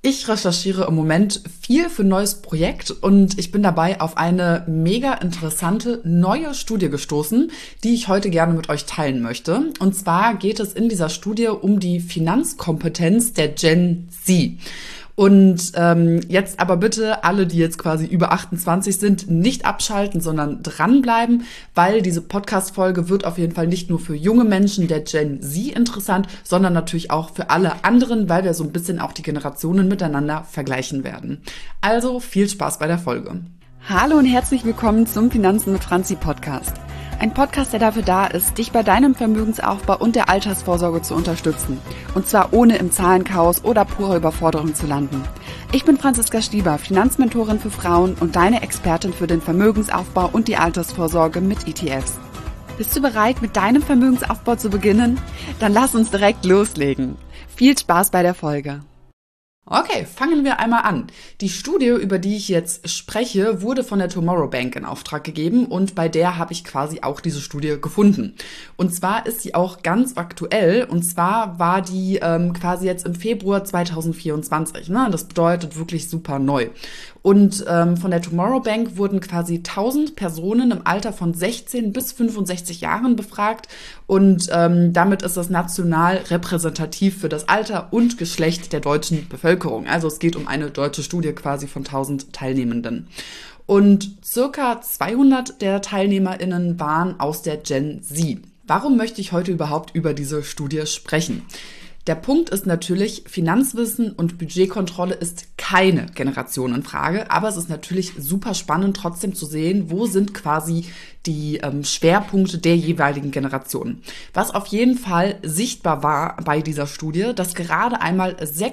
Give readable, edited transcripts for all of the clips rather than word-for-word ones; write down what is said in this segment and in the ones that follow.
Ich recherchiere im Moment viel für ein neues Projekt und ich bin dabei auf eine mega interessante neue Studie gestoßen, die ich heute gerne mit euch teilen möchte. Und zwar geht es in dieser Studie um die Finanzkompetenz der Gen Z. Und jetzt aber bitte alle, die jetzt quasi über 28 sind, nicht abschalten, sondern dranbleiben, weil diese Podcast-Folge wird auf jeden Fall nicht nur für junge Menschen der Gen Z interessant, sondern natürlich auch für alle anderen, weil wir so ein bisschen auch die Generationen miteinander vergleichen werden. Also viel Spaß bei der Folge. Hallo und herzlich willkommen zum Finanzen mit Franzi Podcast. Ein Podcast, der dafür da ist, dich bei deinem Vermögensaufbau und der Altersvorsorge zu unterstützen. Und zwar ohne im Zahlenchaos oder purer Überforderung zu landen. Ich bin Franziska Stieber, Finanzmentorin für Frauen und deine Expertin für den Vermögensaufbau und die Altersvorsorge mit ETFs. Bist du bereit, mit deinem Vermögensaufbau zu beginnen? Dann lass uns direkt loslegen. Viel Spaß bei der Folge. Okay, fangen wir einmal an. Die Studie, über die ich jetzt spreche, wurde von der Tomorrow Bank in Auftrag gegeben und bei der habe ich quasi auch diese Studie gefunden. Und zwar ist sie auch ganz aktuell und zwar war die quasi jetzt im Februar 2024. Ne? Das bedeutet wirklich super neu. Und von der Tomorrow Bank wurden quasi 1000 Personen im Alter von 16 bis 65 Jahren befragt und damit ist das national repräsentativ für das Alter und Geschlecht der deutschen Bevölkerung. Also es geht um eine deutsche Studie quasi von 1000 Teilnehmenden. Und circa 200 der TeilnehmerInnen waren aus der Gen Z. Warum möchte ich heute überhaupt über diese Studie sprechen? Der Punkt ist natürlich, Finanzwissen und Budgetkontrolle ist keine Generationenfrage, aber es ist natürlich super spannend trotzdem zu sehen, wo sind quasi die Schwerpunkte der jeweiligen Generationen. Was auf jeden Fall sichtbar war bei dieser Studie, dass gerade einmal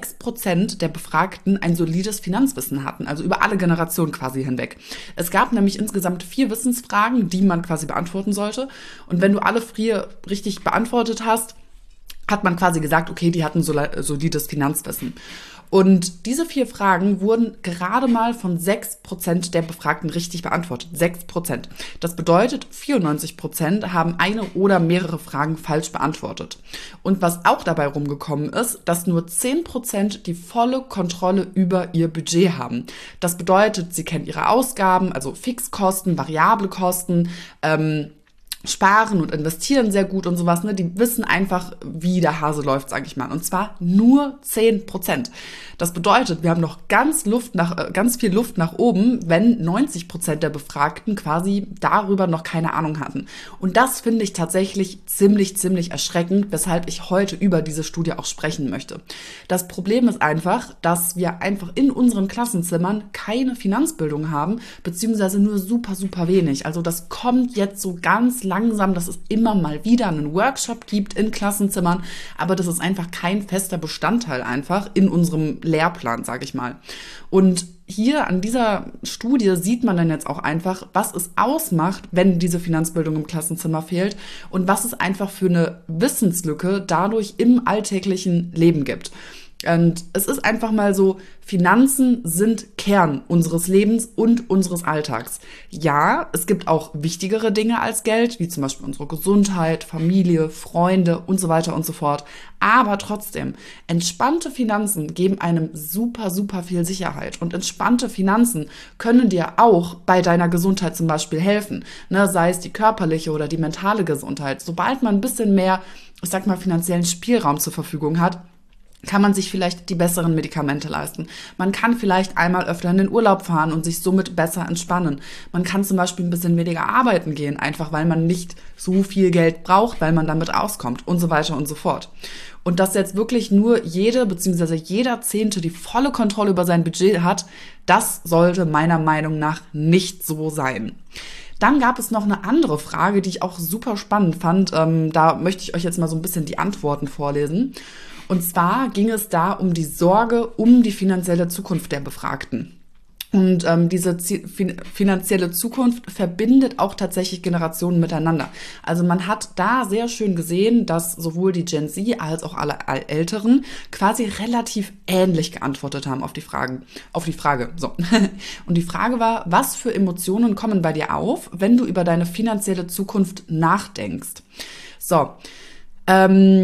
6% der Befragten ein solides Finanzwissen hatten, also über alle Generationen quasi hinweg. Es gab nämlich insgesamt 4 Wissensfragen, die man quasi beantworten sollte. Und wenn du alle 4 richtig beantwortet hast, hat man quasi gesagt, okay, die hatten solides Finanzwissen. Und diese 4 Fragen wurden gerade mal von 6% der Befragten richtig beantwortet. 6%. Das bedeutet, 94% haben eine oder mehrere Fragen falsch beantwortet. Und was auch dabei rumgekommen ist, dass nur 10% die volle Kontrolle über ihr Budget haben. Das bedeutet, sie kennen ihre Ausgaben, also Fixkosten, variable Kosten, sparen und investieren sehr gut und sowas, ne? Die wissen einfach, wie der Hase läuft, sage ich mal. Und zwar nur 10%. Das bedeutet, wir haben noch ganz viel Luft nach oben, wenn 90% der Befragten quasi darüber noch keine Ahnung hatten. Und das finde ich tatsächlich ziemlich erschreckend, weshalb ich heute über diese Studie auch sprechen möchte. Das Problem ist einfach, dass wir einfach in unseren Klassenzimmern keine Finanzbildung haben, beziehungsweise nur super wenig. Also das kommt jetzt so ganz langsam, dass es immer mal wieder einen Workshop gibt in Klassenzimmern, aber das ist einfach kein fester Bestandteil einfach in unserem Lehrplan, sage ich mal. Und hier an dieser Studie sieht man dann jetzt auch einfach, was es ausmacht, wenn diese Finanzbildung im Klassenzimmer fehlt und was es einfach für eine Wissenslücke dadurch im alltäglichen Leben gibt. Und es ist einfach mal so, Finanzen sind Kern unseres Lebens und unseres Alltags. Ja, es gibt auch wichtigere Dinge als Geld, wie zum Beispiel unsere Gesundheit, Familie, Freunde und so weiter und so fort. Aber trotzdem, entspannte Finanzen geben einem super viel Sicherheit. Und entspannte Finanzen können dir auch bei deiner Gesundheit zum Beispiel helfen. Ne, sei es die körperliche oder die mentale Gesundheit. Sobald man ein bisschen mehr, ich sag mal, finanziellen Spielraum zur Verfügung hat, kann man sich vielleicht die besseren Medikamente leisten. Man kann vielleicht einmal öfter in den Urlaub fahren und sich somit besser entspannen. Man kann zum Beispiel ein bisschen weniger arbeiten gehen, einfach weil man nicht so viel Geld braucht, weil man damit auskommt und so weiter und so fort. Und dass jetzt wirklich nur jeder Zehnte die volle Kontrolle über sein Budget hat, das sollte meiner Meinung nach nicht so sein. Dann gab es noch eine andere Frage, die ich auch super spannend fand. Da möchte ich euch jetzt mal so ein bisschen die Antworten vorlesen. Und zwar ging es da um die Sorge um die finanzielle Zukunft der Befragten. Und diese finanzielle Zukunft verbindet auch tatsächlich Generationen miteinander. Also man hat da sehr schön gesehen, dass sowohl die Gen Z als auch alle Älteren quasi relativ ähnlich geantwortet haben auf die Frage. So. Und die Frage war, was für Emotionen kommen bei dir auf, wenn du über deine finanzielle Zukunft nachdenkst? So.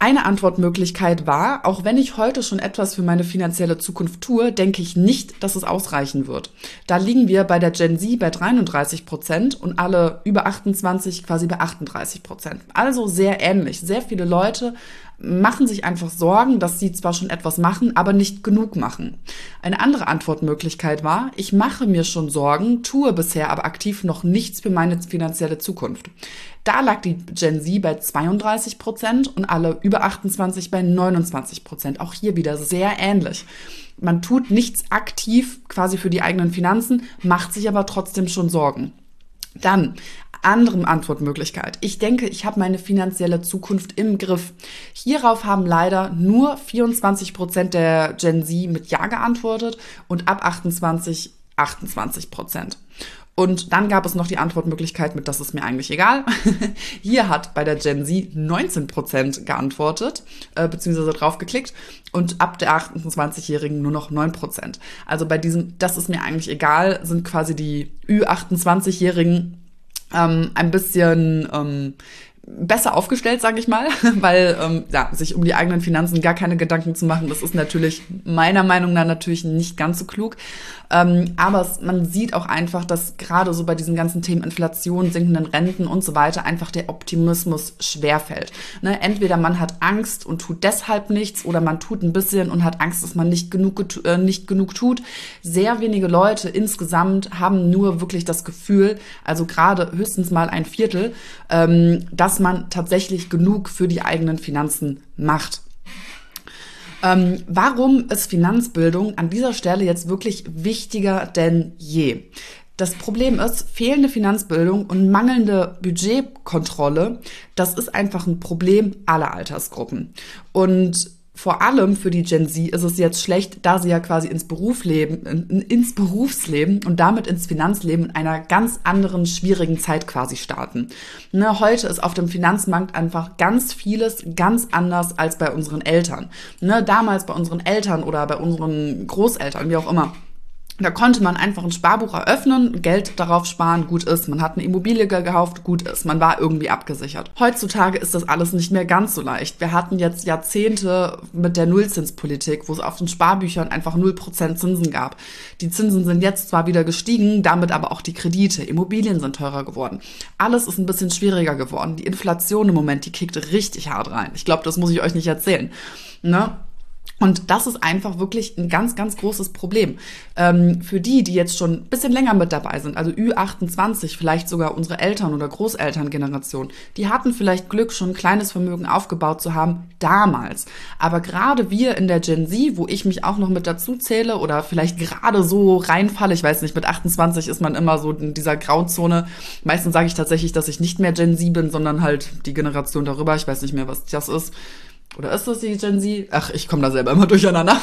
Eine Antwortmöglichkeit war, auch wenn ich heute schon etwas für meine finanzielle Zukunft tue, denke ich nicht, dass es ausreichen wird. Da liegen wir bei der Gen Z bei 33% und alle über 28 quasi bei 38%. Also sehr ähnlich. Sehr viele Leute machen sich einfach Sorgen, dass sie zwar schon etwas machen, aber nicht genug machen. Eine andere Antwortmöglichkeit war, ich mache mir schon Sorgen, tue bisher aber aktiv noch nichts für meine finanzielle Zukunft. Da lag die Gen Z bei 32% und alle über 28 bei 29%. Auch hier wieder sehr ähnlich. Man tut nichts aktiv quasi für die eigenen Finanzen, macht sich aber trotzdem schon Sorgen. Dann andere Antwortmöglichkeit. Ich denke, ich habe meine finanzielle Zukunft im Griff. Hierauf haben leider nur 24% der Gen Z mit Ja geantwortet und ab 28 28%. Und dann gab es noch die Antwortmöglichkeit mit, das ist mir eigentlich egal. Hier hat bei der Gen Z 19% geantwortet, beziehungsweise drauf geklickt und ab der 28-Jährigen nur noch 9%. Also bei diesem, das ist mir eigentlich egal, sind quasi die Ü28-Jährigen ein bisschen besser aufgestellt, sage ich mal, weil sich um die eigenen Finanzen gar keine Gedanken zu machen, das ist natürlich meiner Meinung nach natürlich nicht ganz so klug. Aber man sieht auch einfach, dass gerade so bei diesen ganzen Themen Inflation, sinkenden Renten und so weiter einfach der Optimismus schwerfällt. Ne? Entweder man hat Angst und tut deshalb nichts oder man tut ein bisschen und hat Angst, dass man nicht genug tut. Sehr wenige Leute insgesamt haben nur wirklich das Gefühl, also gerade höchstens mal ein Viertel, dass man tatsächlich genug für die eigenen Finanzen macht. Warum ist Finanzbildung an dieser Stelle jetzt wirklich wichtiger denn je? Das Problem ist, fehlende Finanzbildung und mangelnde Budgetkontrolle, das ist einfach ein Problem aller Altersgruppen. Und vor allem für die Gen Z ist es jetzt schlecht, da sie ja quasi ins Berufsleben und damit ins Finanzleben in einer ganz anderen, schwierigen Zeit quasi starten. Ne, heute ist auf dem Finanzmarkt einfach ganz vieles ganz anders als bei unseren Eltern. Ne, damals bei unseren Eltern oder bei unseren Großeltern, wie auch immer. Da konnte man einfach ein Sparbuch eröffnen, Geld darauf sparen, gut ist. Man hat eine Immobilie gekauft, gut ist. Man war irgendwie abgesichert. Heutzutage ist das alles nicht mehr ganz so leicht. Wir hatten jetzt Jahrzehnte mit der Nullzinspolitik, wo es auf den Sparbüchern einfach 0% Zinsen gab. Die Zinsen sind jetzt zwar wieder gestiegen, damit aber auch die Kredite. Immobilien sind teurer geworden. Alles ist ein bisschen schwieriger geworden. Die Inflation im Moment, die kickt richtig hart rein. Ich glaube, das muss ich euch nicht erzählen. Ne? Und das ist einfach wirklich ein ganz, ganz großes Problem. Für die jetzt schon ein bisschen länger mit dabei sind, also Ü28, vielleicht sogar unsere Eltern- oder Großelterngeneration, die hatten vielleicht Glück, schon ein kleines Vermögen aufgebaut zu haben, damals. Aber gerade wir in der Gen Z, wo ich mich auch noch mit dazu zähle oder vielleicht gerade so reinfalle, ich weiß nicht, mit 28 ist man immer so in dieser Grauzone. Meistens sage ich tatsächlich, dass ich nicht mehr Gen Z bin, sondern halt die Generation darüber. Ich weiß nicht mehr, was das ist. Oder ist das die Gen Z? Ach, ich komme da selber immer durcheinander.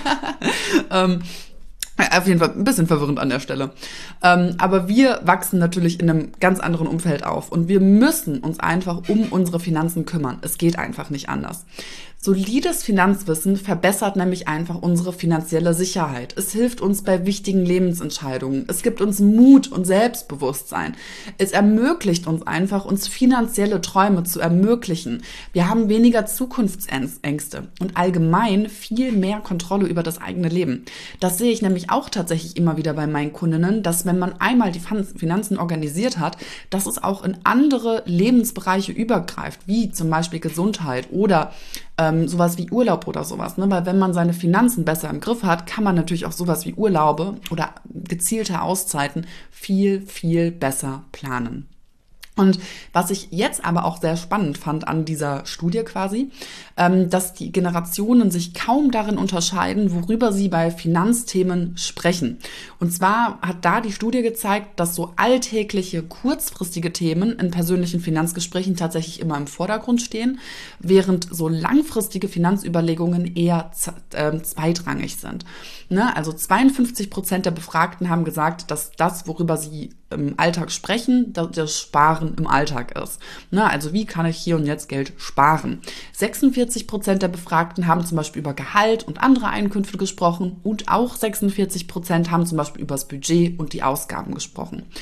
Auf jeden Fall ein bisschen verwirrend an der Stelle. Aber wir wachsen natürlich in einem ganz anderen Umfeld auf. Und wir müssen uns einfach um unsere Finanzen kümmern. Es geht einfach nicht anders. Solides Finanzwissen verbessert nämlich einfach unsere finanzielle Sicherheit. Es hilft uns bei wichtigen Lebensentscheidungen. Es gibt uns Mut und Selbstbewusstsein. Es ermöglicht uns einfach, uns finanzielle Träume zu ermöglichen. Wir haben weniger Zukunftsängste und allgemein viel mehr Kontrolle über das eigene Leben. Das sehe ich nämlich auch tatsächlich immer wieder bei meinen Kundinnen, dass wenn man einmal die Finanzen organisiert hat, dass es auch in andere Lebensbereiche übergreift, wie zum Beispiel Gesundheit oder sowas wie Urlaub oder sowas, ne? Weil wenn man seine Finanzen besser im Griff hat, kann man natürlich auch sowas wie Urlaube oder gezielte Auszeiten viel, viel besser planen. Und was ich jetzt aber auch sehr spannend fand an dieser Studie quasi, dass die Generationen sich kaum darin unterscheiden, worüber sie bei Finanzthemen sprechen. Und zwar hat da die Studie gezeigt, dass so alltägliche, kurzfristige Themen in persönlichen Finanzgesprächen tatsächlich immer im Vordergrund stehen, während so langfristige Finanzüberlegungen eher zweitrangig sind. Ne? Also 52% der Befragten haben gesagt, dass das, worüber sie im Alltag sprechen, das Sparen im Alltag ist. Ne? Also wie kann ich hier und jetzt Geld sparen? 46% der Befragten haben zum Beispiel über Gehalt und andere Einkünfte gesprochen und auch 46% haben zum Beispiel über das Budget und die Ausgaben gesprochen.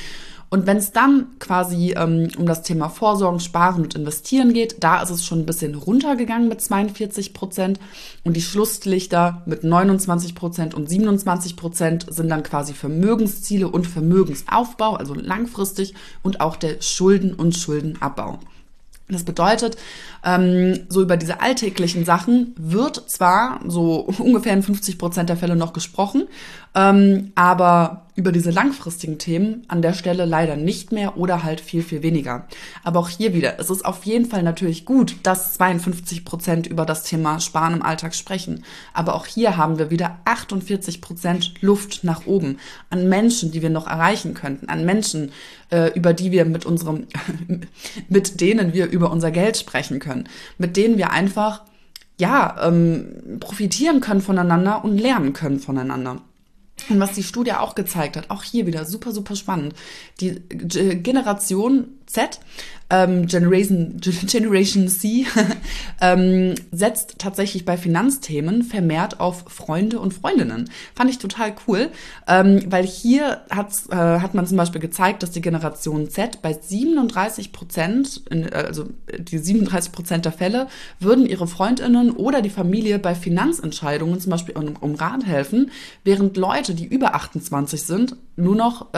Und wenn es dann quasi um das Thema Vorsorgen, Sparen und Investieren geht, da ist es schon ein bisschen runtergegangen mit 42% und die Schlusslichter mit 29% und 27% sind dann quasi Vermögensziele und Vermögensaufbau, also langfristig, und auch der Schulden- und Schuldenabbau. Das bedeutet, so über diese alltäglichen Sachen wird zwar so ungefähr in 50% der Fälle noch gesprochen, aber über diese langfristigen Themen an der Stelle leider nicht mehr oder halt viel, viel weniger. Aber auch hier wieder, es ist auf jeden Fall natürlich gut, dass 52% über das Thema Sparen im Alltag sprechen. Aber auch hier haben wir wieder 48% Luft nach oben an Menschen, die wir noch erreichen könnten, an Menschen, über die wir mit denen wir über unser Geld sprechen können, mit denen wir einfach, profitieren können voneinander und lernen können voneinander. Und was die Studie auch gezeigt hat, auch hier wieder super, super spannend, die Generation Z, Generation C, setzt tatsächlich bei Finanzthemen vermehrt auf Freunde und Freundinnen. Fand ich total cool, weil hier hat man zum Beispiel gezeigt, dass die Generation Z bei 37%, also die 37% der Fälle, würden ihre Freundinnen oder die Familie bei Finanzentscheidungen zum Beispiel um Rat helfen, während Leute, die über 28 sind, nur noch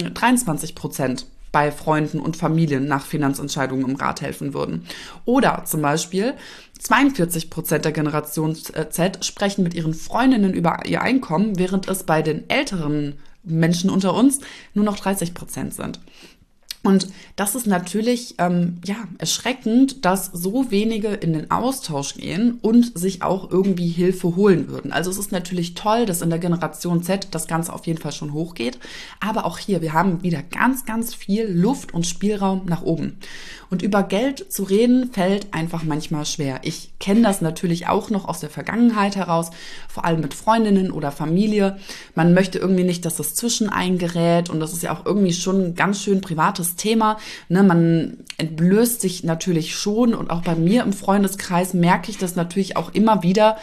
23% bei Freunden und Familien nach Finanzentscheidungen um Rat helfen würden. Oder zum Beispiel 42% der Generation Z sprechen mit ihren Freundinnen über ihr Einkommen, während es bei den älteren Menschen unter uns nur noch 30% sind. Und das ist natürlich erschreckend, dass so wenige in den Austausch gehen und sich auch irgendwie Hilfe holen würden. Also es ist natürlich toll, dass in der Generation Z das Ganze auf jeden Fall schon hochgeht. Aber auch hier, wir haben wieder ganz, ganz viel Luft und Spielraum nach oben. Und über Geld zu reden, fällt einfach manchmal schwer. Ich kenne das natürlich auch noch aus der Vergangenheit heraus, vor allem mit Freundinnen oder Familie. Man möchte irgendwie nicht, dass das zwischeneingerät und das ist ja auch irgendwie schon ein ganz schön privates Thema. Ne, man entblößt sich natürlich schon und auch bei mir im Freundeskreis merke ich das natürlich auch immer wieder,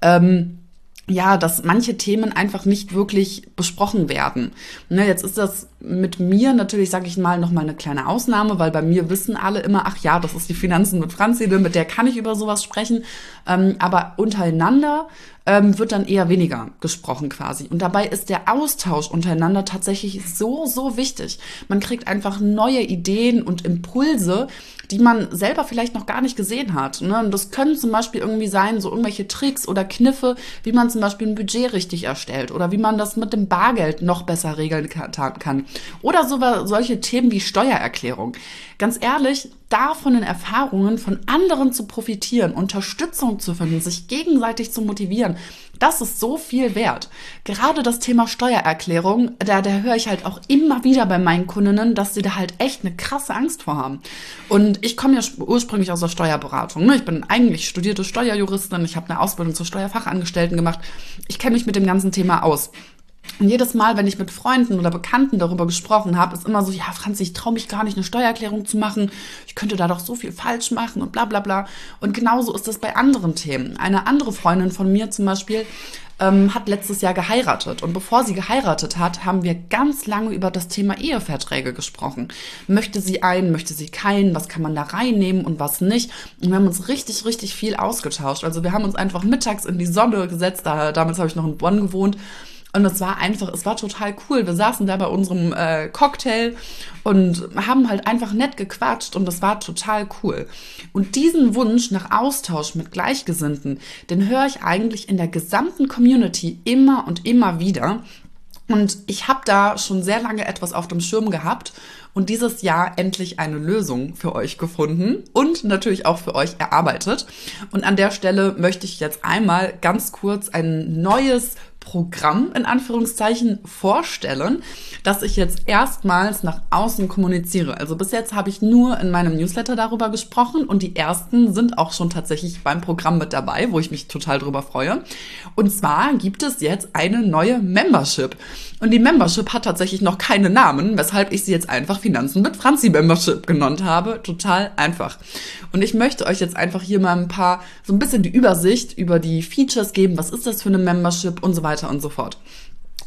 dass manche Themen einfach nicht wirklich besprochen werden. Ne, jetzt ist das mit mir natürlich, sage ich mal, nochmal eine kleine Ausnahme, weil bei mir wissen alle immer, ach ja, das ist die Finanzen mit Franzi, mit der kann ich über sowas sprechen. Aber untereinander wird dann eher weniger gesprochen quasi. Und dabei ist der Austausch untereinander tatsächlich so, so wichtig. Man kriegt einfach neue Ideen und Impulse, die man selber vielleicht noch gar nicht gesehen hat. Ne? Und das können zum Beispiel irgendwie sein, so irgendwelche Tricks oder Kniffe, wie man zum Beispiel ein Budget richtig erstellt oder wie man das mit dem Bargeld noch besser regeln kann. Oder solche Themen wie Steuererklärung. Ganz ehrlich, da von den Erfahrungen von anderen zu profitieren, Unterstützung zu finden, sich gegenseitig zu motivieren, das ist so viel wert. Gerade das Thema Steuererklärung, da höre ich halt auch immer wieder bei meinen Kundinnen, dass sie da halt echt eine krasse Angst vor haben. Und ich komme ja ursprünglich aus der Steuerberatung. Ne? Ich bin eigentlich studierte Steuerjuristin, ich habe eine Ausbildung zur Steuerfachangestellten gemacht. Ich kenne mich mit dem ganzen Thema aus. Und jedes Mal, wenn ich mit Freunden oder Bekannten darüber gesprochen habe, ist immer so, ja, Franzi, ich traue mich gar nicht, eine Steuererklärung zu machen. Ich könnte da doch so viel falsch machen und bla bla bla. Und genauso ist das bei anderen Themen. Eine andere Freundin von mir zum Beispiel hat letztes Jahr geheiratet. Und bevor sie geheiratet hat, haben wir ganz lange über das Thema Eheverträge gesprochen. Möchte sie einen, möchte sie keinen, was kann man da reinnehmen und was nicht. Und wir haben uns richtig, richtig viel ausgetauscht. Also wir haben uns einfach mittags in die Sonne gesetzt. Damals habe ich noch in Bonn gewohnt. Und es war total cool. Wir saßen da bei unserem Cocktail und haben halt einfach nett gequatscht und das war total cool. Und diesen Wunsch nach Austausch mit Gleichgesinnten, den höre ich eigentlich in der gesamten Community immer und immer wieder. Und ich habe da schon sehr lange etwas auf dem Schirm gehabt und dieses Jahr endlich eine Lösung für euch gefunden und natürlich auch für euch erarbeitet. Und an der Stelle möchte ich jetzt einmal ganz kurz ein neues Programm in Anführungszeichen vorstellen, das ich jetzt erstmals nach außen kommuniziere. Also bis jetzt habe ich nur in meinem Newsletter darüber gesprochen und die ersten sind auch schon tatsächlich beim Programm mit dabei, wo ich mich total drüber freue. Und zwar gibt es jetzt eine neue Membership. Und die Membership hat tatsächlich noch keinen Namen, weshalb ich sie jetzt einfach Finanzen mit Franzi Membership genannt habe. Total einfach. Und ich möchte euch jetzt einfach hier mal so ein bisschen die Übersicht über die Features geben. Was ist das für eine Membership und so weiter und so fort.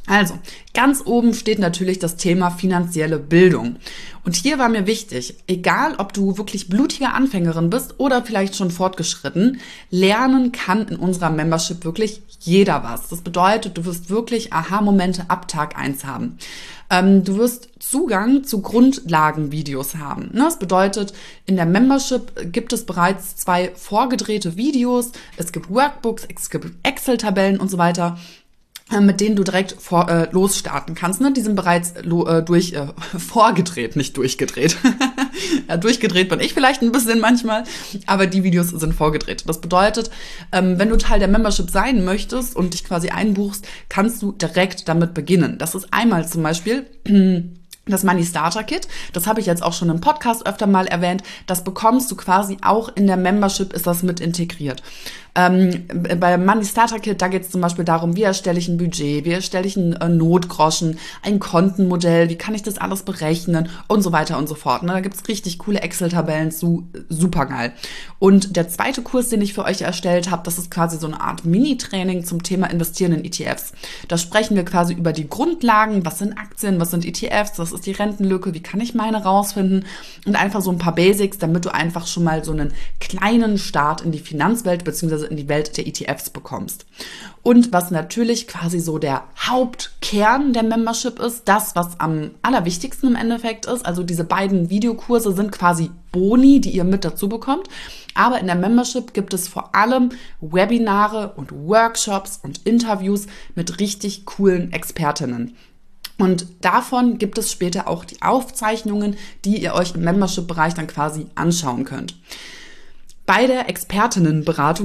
Also, ganz oben steht natürlich das Thema finanzielle Bildung. Und hier war mir wichtig, egal ob du wirklich blutige Anfängerin bist oder vielleicht schon fortgeschritten, lernen kann in unserer Membership wirklich jeder was. Das bedeutet, du wirst wirklich Aha-Momente ab Tag 1 haben. Du wirst Zugang zu Grundlagenvideos haben. Das bedeutet, in der Membership gibt es bereits 2 vorgedrehte Videos, es gibt Workbooks, es gibt Excel-Tabellen und so weiter, mit denen du direkt losstarten kannst. Die sind bereits vorgedreht, nicht durchgedreht. Ja, durchgedreht bin ich vielleicht ein bisschen manchmal, aber die Videos sind vorgedreht. Das bedeutet, wenn du Teil der Membership sein möchtest und dich quasi einbuchst, kannst du direkt damit beginnen. Das ist einmal zum Beispiel das Money Starter Kit, das habe ich jetzt auch schon im Podcast öfter mal erwähnt, das bekommst du quasi auch in der Membership, ist das mit integriert. Beim Money Starter Kit, da geht es zum Beispiel darum, wie erstelle ich ein Budget, wie erstelle ich einen Notgroschen, ein Kontenmodell, wie kann ich das alles berechnen und so weiter und so fort. Da gibt es richtig coole Excel-Tabellen zu, super geil. Und der zweite Kurs, den ich für euch erstellt habe, das ist quasi so eine Art Mini-Training zum Thema Investieren in ETFs. Da sprechen wir quasi über die Grundlagen, was sind Aktien, was sind ETFs, was ist die Rentenlücke, wie kann ich meine rausfinden und einfach so ein paar Basics, damit du einfach schon mal so einen kleinen Start in die Finanzwelt bzw. in die Welt der ETFs bekommst. Und was natürlich quasi so der Hauptkern der Membership ist, das, was am allerwichtigsten im Endeffekt ist, also diese beiden Videokurse sind quasi Boni, die ihr mit dazu bekommt, aber in der Membership gibt es vor allem Webinare und Workshops und Interviews mit richtig coolen Expertinnen. Und davon gibt es später auch die Aufzeichnungen, die ihr euch im Membership-Bereich dann quasi anschauen könnt. Bei der ExpertInnenberatung,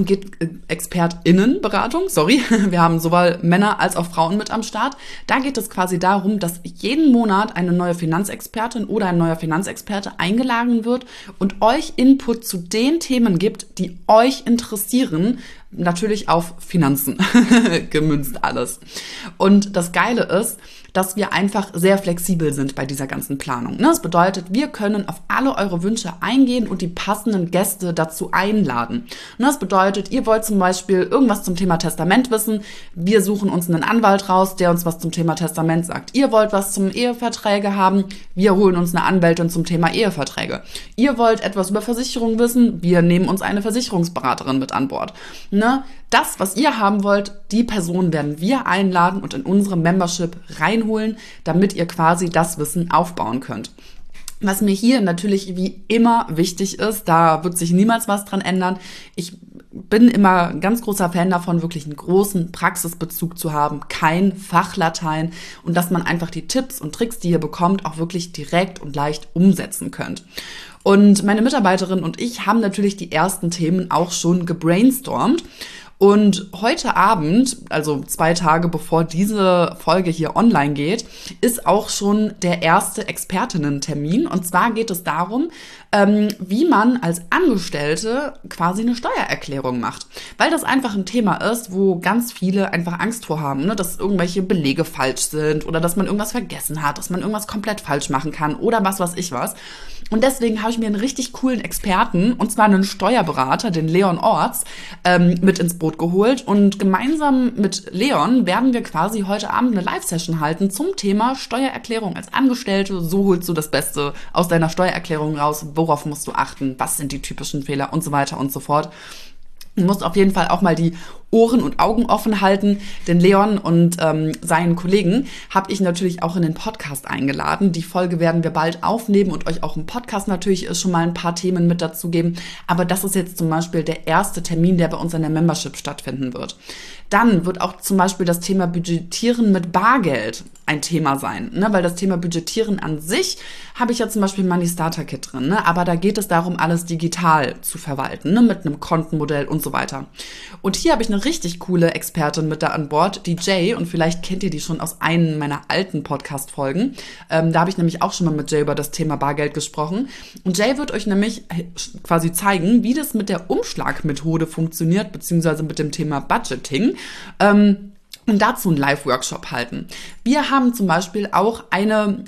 wir haben sowohl Männer als auch Frauen mit am Start. Da geht es quasi darum, dass jeden Monat eine neue Finanzexpertin oder ein neuer Finanzexperte eingeladen wird und euch Input zu den Themen gibt, die euch interessieren. Natürlich auf Finanzen gemünzt alles. Und das Geile ist, dass wir einfach sehr flexibel sind bei dieser ganzen Planung. Das bedeutet, wir können auf alle eure Wünsche eingehen und die passenden Gäste dazu einladen. Das bedeutet, ihr wollt zum Beispiel irgendwas zum Thema Testament wissen. Wir suchen uns einen Anwalt raus, der uns was zum Thema Testament sagt. Ihr wollt was zum Eheverträge haben. Wir holen uns eine Anwältin zum Thema Eheverträge. Ihr wollt etwas über Versicherung wissen. Wir nehmen uns eine Versicherungsberaterin mit an Bord. Das, was ihr haben wollt, die Person werden wir einladen und in unsere Membership reinholen, damit ihr quasi das Wissen aufbauen könnt. Was mir hier natürlich wie immer wichtig ist, da wird sich niemals was dran ändern. Ich bin immer ein ganz großer Fan davon, wirklich einen großen Praxisbezug zu haben, kein Fachlatein und dass man einfach die Tipps und Tricks, die ihr bekommt, auch wirklich direkt und leicht umsetzen könnt. Und meine Mitarbeiterin und ich haben natürlich die ersten Themen auch schon gebrainstormt. Und heute Abend, also 2 Tage bevor diese Folge hier online geht, ist auch schon der erste Expertinnen-Termin. Und zwar geht es darum, wie man als Angestellte quasi eine Steuererklärung macht. Weil das einfach ein Thema ist, wo ganz viele einfach Angst vor haben, dass irgendwelche Belege falsch sind oder dass man irgendwas vergessen hat, dass man irgendwas komplett falsch machen kann oder was weiß ich was. Und deswegen habe ich mir einen richtig coolen Experten, und zwar einen Steuerberater, den Leon Orts, mit ins Boot geholt. Und gemeinsam mit Leon werden wir quasi heute Abend eine Live-Session halten zum Thema Steuererklärung als Angestellte. So holst du das Beste aus deiner Steuererklärung raus. Worauf musst du achten? Was sind die typischen Fehler? Und so weiter und so fort. Du musst auf jeden Fall auch mal die Ohren und Augen offen halten, denn Leon und seinen Kollegen habe ich natürlich auch in den Podcast eingeladen. Die Folge werden wir bald aufnehmen und euch auch im Podcast natürlich schon mal ein paar Themen mit dazu geben. Aber das ist jetzt zum Beispiel der erste Termin, der bei uns in der Membership stattfinden wird. Dann wird auch zum Beispiel das Thema Budgetieren mit Bargeld ein Thema sein, weil das Thema Budgetieren an sich habe ich ja zum Beispiel ein Money Starter Kit drin, aber da geht es darum, alles digital zu verwalten, mit einem Kontenmodell und so weiter. Und hier habe ich eine richtig coole Expertin mit da an Bord, die Jay, und vielleicht kennt ihr die schon aus einem meiner alten Podcast-Folgen. Da habe ich nämlich auch schon mal mit Jay über das Thema Bargeld gesprochen. Und Jay wird euch nämlich quasi zeigen, wie das mit der Umschlagmethode funktioniert, beziehungsweise mit dem Thema Budgeting. und dazu einen Live-Workshop halten. Wir haben zum Beispiel auch eine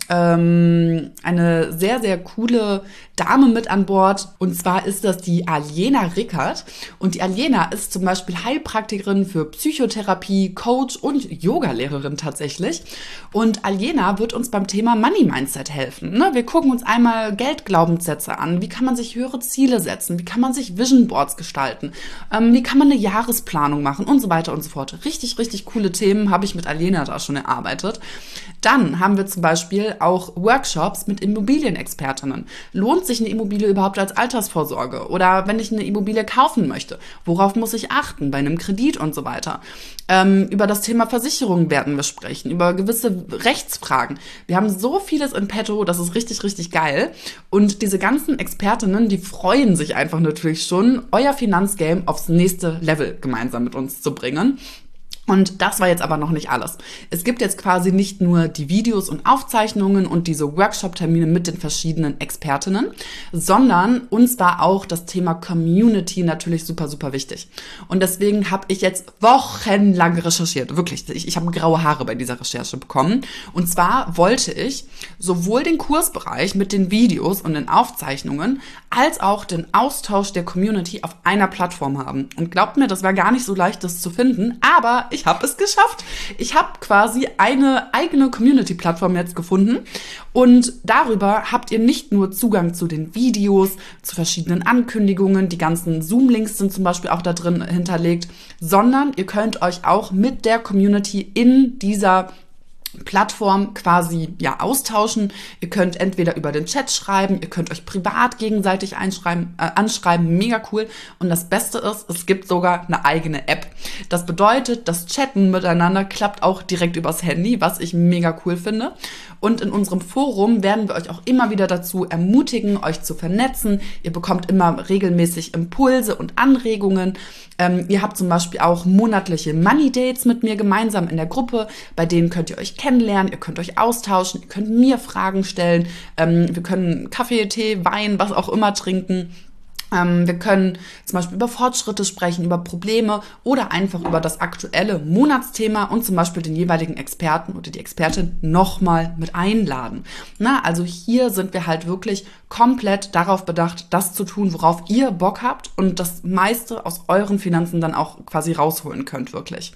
sehr, sehr coole Dame mit an Bord. Und zwar ist das die Aljena Rickert. Und die Aljena ist zum Beispiel Heilpraktikerin für Psychotherapie, Coach und Yogalehrerin tatsächlich. Und Aljena wird uns beim Thema Money Mindset helfen. Ne? Wir gucken uns einmal Geldglaubenssätze an. Wie kann man sich höhere Ziele setzen? Wie kann man sich Vision Boards gestalten? Wie kann man eine Jahresplanung machen? Und so weiter und so fort. Richtig, richtig coole Themen habe ich mit Aljena da schon erarbeitet. Dann haben wir zum Beispiel auch Workshops mit Immobilienexpertinnen. Lohnt sich eine Immobilie überhaupt als Altersvorsorge? Oder wenn ich eine Immobilie kaufen möchte, worauf muss ich achten bei einem Kredit und so weiter? Über das Thema Versicherungen werden wir sprechen, über gewisse Rechtsfragen. Wir haben so vieles in petto, das ist richtig, richtig geil. Und diese ganzen Expertinnen, die freuen sich einfach natürlich schon, euer Finanzgame aufs nächste Level gemeinsam mit uns zu bringen. Und das war jetzt aber noch nicht alles. Es gibt jetzt quasi nicht nur die Videos und Aufzeichnungen und diese Workshop-Termine mit den verschiedenen Expertinnen, sondern uns war auch das Thema Community natürlich super, super wichtig. Und deswegen habe ich jetzt wochenlang recherchiert. Wirklich, ich habe graue Haare bei dieser Recherche bekommen. Und zwar wollte ich sowohl den Kursbereich mit den Videos und den Aufzeichnungen als auch den Austausch der Community auf einer Plattform haben. Und glaubt mir, das war gar nicht so leicht, das zu finden, aber ich habe es geschafft. Ich habe quasi eine eigene Community-Plattform jetzt gefunden und darüber habt ihr nicht nur Zugang zu den Videos, zu verschiedenen Ankündigungen, die ganzen Zoom-Links sind zum Beispiel auch da drin hinterlegt, sondern ihr könnt euch auch mit der Community in dieser Plattform quasi austauschen. Ihr könnt entweder über den Chat schreiben, ihr könnt euch privat gegenseitig anschreiben, mega cool. Und das Beste ist, es gibt sogar eine eigene App. Das bedeutet, das Chatten miteinander klappt auch direkt übers Handy, was ich mega cool finde. Und in unserem Forum werden wir euch auch immer wieder dazu ermutigen, euch zu vernetzen. Ihr bekommt immer regelmäßig Impulse und Anregungen. Ihr habt zum Beispiel auch monatliche Money Dates mit mir gemeinsam in der Gruppe. Bei denen könnt ihr euch kennenlernen, ihr könnt euch austauschen, ihr könnt mir Fragen stellen. Wir können Kaffee, Tee, Wein, was auch immer trinken. Wir können zum Beispiel über Fortschritte sprechen, über Probleme oder einfach über das aktuelle Monatsthema und zum Beispiel den jeweiligen Experten oder die Expertin nochmal mit einladen. Also hier sind wir halt wirklich komplett darauf bedacht, das zu tun, worauf ihr Bock habt und das meiste aus euren Finanzen dann auch quasi rausholen könnt, wirklich.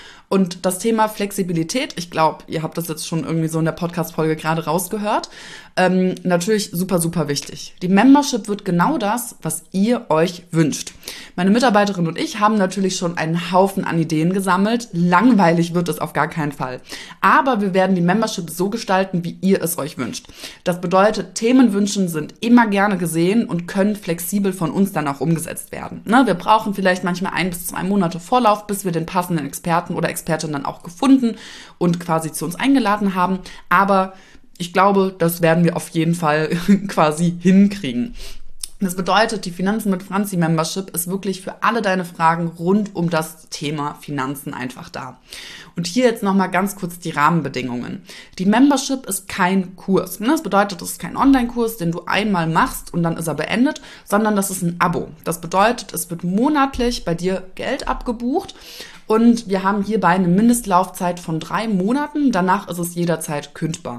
Und das Thema Flexibilität, ich glaube, ihr habt das jetzt schon irgendwie so in der Podcast-Folge gerade rausgehört, natürlich super, super wichtig. Die Membership wird genau das, was ihr euch wünscht. Meine Mitarbeiterin und ich haben natürlich schon einen Haufen an Ideen gesammelt. Langweilig wird es auf gar keinen Fall. Aber wir werden die Membership so gestalten, wie ihr es euch wünscht. Das bedeutet, Themenwünsche sind immer gerne gesehen und können flexibel von uns dann auch umgesetzt werden. Wir brauchen vielleicht manchmal 1 bis 2 Monate Vorlauf, bis wir den passenden Experten oder Expertin dann auch gefunden und quasi zu uns eingeladen haben. Aber ich glaube, das werden wir auf jeden Fall quasi hinkriegen. Das bedeutet, die Finanzen mit Franzi Membership ist wirklich für alle deine Fragen rund um das Thema Finanzen einfach da. Und hier jetzt nochmal ganz kurz die Rahmenbedingungen. Die Membership ist kein Kurs. Das bedeutet, es ist kein Online-Kurs, den du einmal machst und dann ist er beendet, sondern das ist ein Abo. Das bedeutet, es wird monatlich bei dir Geld abgebucht. Und wir haben hierbei eine Mindestlaufzeit von 3 Monaten. Danach ist es jederzeit kündbar.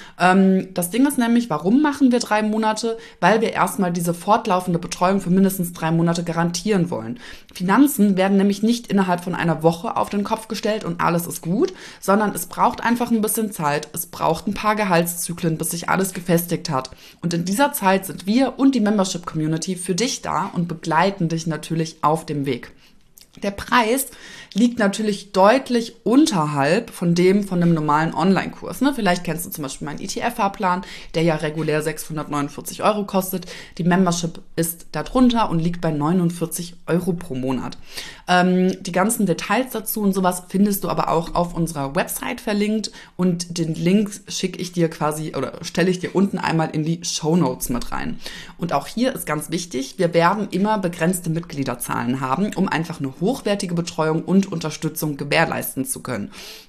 Das Ding ist nämlich, warum machen wir 3 Monate? Weil wir erstmal diese fortlaufende Betreuung für mindestens 3 Monate garantieren wollen. Finanzen werden nämlich nicht innerhalb von einer Woche auf den Kopf gestellt und alles ist gut, sondern es braucht einfach ein bisschen Zeit. Es braucht ein paar Gehaltszyklen, bis sich alles gefestigt hat. Und in dieser Zeit sind wir und die Membership-Community für dich da und begleiten dich natürlich auf dem Weg. Der Preis liegt natürlich deutlich unterhalb von einem normalen Online-Kurs. Vielleicht kennst du zum Beispiel meinen ETF-Fahrplan, der ja regulär 649 € kostet. Die Membership ist darunter und liegt bei 49 € pro Monat. Die ganzen Details dazu und sowas findest du aber auch auf unserer Website verlinkt und den Link schicke ich dir quasi oder stelle ich dir unten einmal in die Shownotes mit rein. Und auch hier ist ganz wichtig, wir werden immer begrenzte Mitgliederzahlen haben, um einfach eine hochwertige Betreuung und Unterstützung gewährleisten zu können.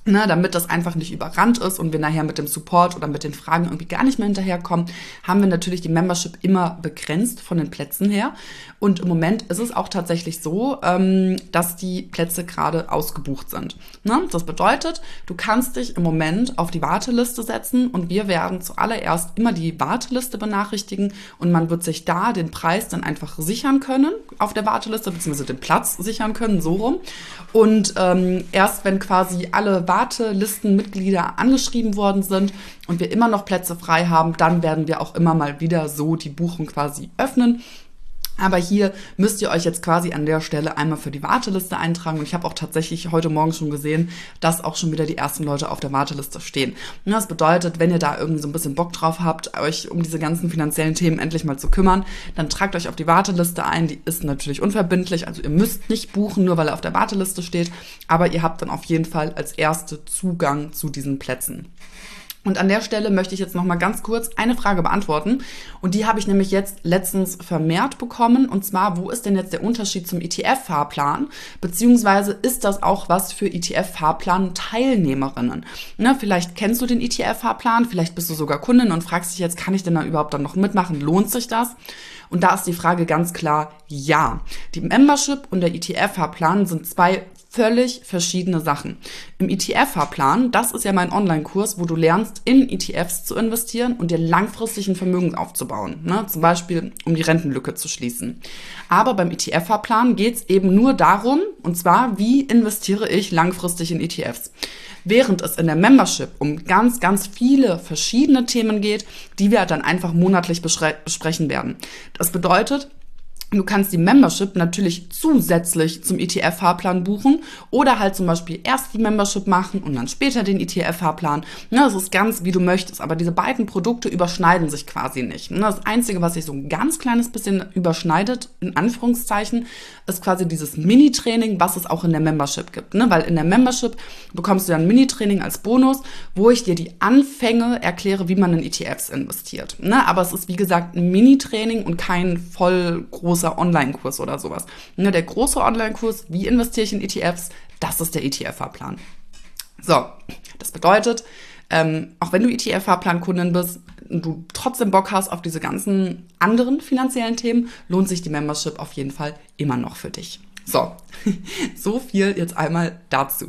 Na, damit das einfach nicht überrannt ist und wir nachher mit dem Support oder mit den Fragen irgendwie gar nicht mehr hinterherkommen, haben wir natürlich die Membership immer begrenzt von den Plätzen her. Und im Moment ist es auch tatsächlich so, dass die Plätze gerade ausgebucht sind. Na, das bedeutet, du kannst dich im Moment auf die Warteliste setzen und wir werden zuallererst immer die Warteliste benachrichtigen und man wird sich da den Preis dann einfach sichern können auf der Warteliste, beziehungsweise den Platz sichern können, so rum. Und erst wenn quasi alle Wartelistenmitglieder angeschrieben worden sind und wir immer noch Plätze frei haben, dann werden wir auch immer mal wieder so die Buchung quasi öffnen. Aber hier müsst ihr euch jetzt quasi an der Stelle einmal für die Warteliste eintragen. Und ich habe auch tatsächlich heute Morgen schon gesehen, dass auch schon wieder die ersten Leute auf der Warteliste stehen. Und das bedeutet, wenn ihr da irgendwie so ein bisschen Bock drauf habt, euch um diese ganzen finanziellen Themen endlich mal zu kümmern, dann tragt euch auf die Warteliste ein. Die ist natürlich unverbindlich, also ihr müsst nicht buchen, nur weil er auf der Warteliste steht. Aber ihr habt dann auf jeden Fall als Erste Zugang zu diesen Plätzen. Und an der Stelle möchte ich jetzt noch mal ganz kurz eine Frage beantworten. Und die habe ich nämlich jetzt letztens vermehrt bekommen. Und zwar, wo ist denn jetzt der Unterschied zum ETF-Fahrplan? Beziehungsweise ist das auch was für ETF-Fahrplan-Teilnehmerinnen? Ne, vielleicht kennst du den ETF-Fahrplan, vielleicht bist du sogar Kundin und fragst dich jetzt, kann ich denn da überhaupt dann noch mitmachen? Lohnt sich das? Und da ist die Frage ganz klar, ja. Die Membership und der ETF-Fahrplan sind zwei völlig verschiedene Sachen. Im ETF-Fahrplan, das ist ja mein Online-Kurs, wo du lernst, in ETFs zu investieren und dir langfristig ein Vermögen aufzubauen. Ne? Zum Beispiel, um die Rentenlücke zu schließen. Aber beim ETF-Fahrplan geht es eben nur darum, und zwar, wie investiere ich langfristig in ETFs. Während es in der Membership um ganz, ganz viele verschiedene Themen geht, die wir dann einfach monatlich besprechen werden. Das bedeutet, du kannst die Membership natürlich zusätzlich zum ETF-Fahrplan buchen oder halt zum Beispiel erst die Membership machen und dann später den ETF-Fahrplan. Das ist ganz, wie du möchtest, aber diese beiden Produkte überschneiden sich quasi nicht. Das Einzige, was sich so ein ganz kleines bisschen überschneidet, in Anführungszeichen, ist quasi dieses Mini-Training, was es auch in der Membership gibt. Weil in der Membership bekommst du ja ein Mini-Training als Bonus, wo ich dir die Anfänge erkläre, wie man in ETFs investiert. Aber es ist, wie gesagt, ein Mini-Training und kein voll großer Online-Kurs oder sowas. Der große Online-Kurs, wie investiere ich in ETFs, das ist der ETF-Fahrplan. So, das bedeutet, auch wenn du ETF-Fahrplan-Kundin bist und du trotzdem Bock hast auf diese ganzen anderen finanziellen Themen, lohnt sich die Membership auf jeden Fall immer noch für dich. So viel jetzt einmal dazu.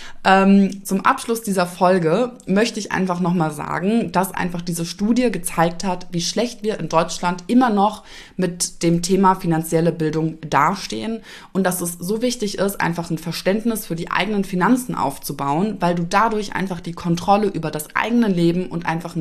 Zum Abschluss dieser Folge möchte ich einfach nochmal sagen, dass einfach diese Studie gezeigt hat, wie schlecht wir in Deutschland immer noch mit dem Thema finanzielle Bildung dastehen und dass es so wichtig ist, einfach ein Verständnis für die eigenen Finanzen aufzubauen, weil du dadurch einfach die Kontrolle über das eigene Leben und einfach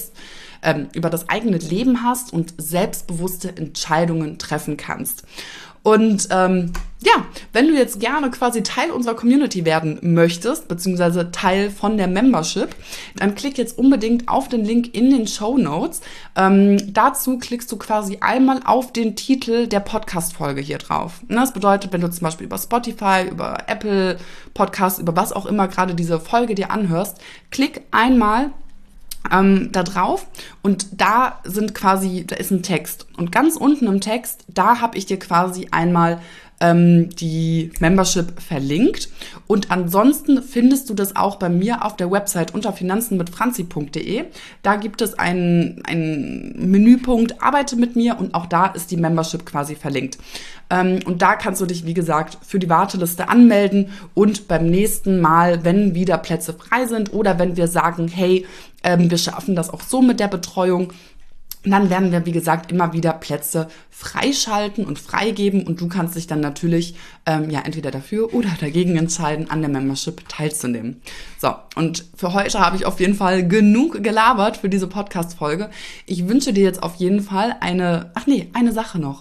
über das eigene Leben hast und selbstbewusste Entscheidungen treffen kannst. Und wenn du jetzt gerne quasi Teil unserer Community werden möchtest, beziehungsweise Teil von der Membership, dann klick jetzt unbedingt auf den Link in den Shownotes. Dazu klickst du quasi einmal auf den Titel der Podcast-Folge hier drauf. Das bedeutet, wenn du zum Beispiel über Spotify, über Apple Podcasts, über was auch immer gerade diese Folge dir anhörst, klick einmal da drauf und da ist ein Text. Und ganz unten im Text, da habe ich dir quasi einmal die Membership verlinkt. Und ansonsten findest du das auch bei mir auf der Website unter finanzenmitfranzi.de. Da gibt es einen Menüpunkt Arbeite mit mir und auch da ist die Membership quasi verlinkt. Und da kannst du dich, wie gesagt, für die Warteliste anmelden und beim nächsten Mal, wenn wieder Plätze frei sind oder wenn wir sagen, hey, wir schaffen das auch so mit der Betreuung, dann werden wir, wie gesagt, immer wieder Plätze freischalten und freigeben und du kannst dich dann natürlich entweder dafür oder dagegen entscheiden, an der Membership teilzunehmen. So, und für heute habe ich auf jeden Fall genug gelabert für diese Podcast-Folge. Ich wünsche dir jetzt auf jeden Fall eine Sache noch.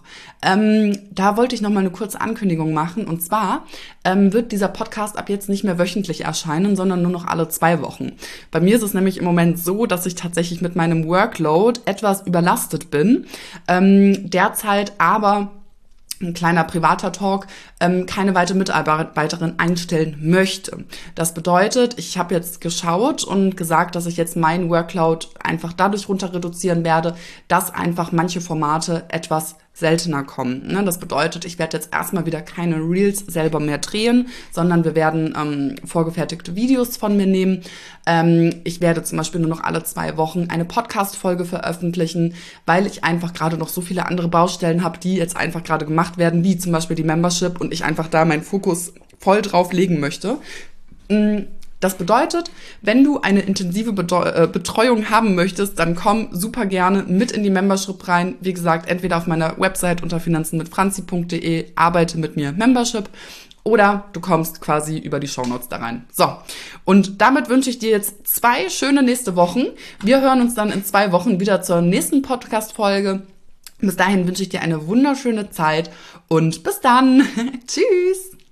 Da wollte ich noch mal eine kurze Ankündigung machen und zwar wird dieser Podcast ab jetzt nicht mehr wöchentlich erscheinen, sondern nur noch alle 2 Wochen. Bei mir ist es nämlich im Moment so, dass ich tatsächlich mit meinem Workload etwas überlastet bin. Derzeit aber ein kleiner privater Talk. keine weitere Mitarbeiterin einstellen möchte. Das bedeutet, ich habe jetzt geschaut und gesagt, dass ich jetzt meinen Workload einfach dadurch runter reduzieren werde, dass einfach manche Formate etwas seltener kommen. Das bedeutet, ich werde jetzt erstmal wieder keine Reels selber mehr drehen, sondern wir werden vorgefertigte Videos von mir nehmen. Ich werde zum Beispiel nur noch alle 2 Wochen eine Podcast-Folge veröffentlichen, weil ich einfach gerade noch so viele andere Baustellen habe, die jetzt einfach gerade gemacht werden, wie zum Beispiel die Membership und ich einfach da meinen Fokus voll drauf legen möchte. Das bedeutet, wenn du eine intensive Betreuung haben möchtest, dann komm super gerne mit in die Membership rein. Wie gesagt, entweder auf meiner Website unter finanzenmitfranzi.de, arbeite mit mir Membership, oder du kommst quasi über die Shownotes da rein. So, und damit wünsche ich dir jetzt 2 schöne nächste Wochen. Wir hören uns dann in 2 Wochen wieder zur nächsten Podcast-Folge. Bis dahin wünsche ich dir eine wunderschöne Zeit und bis dann. Tschüss.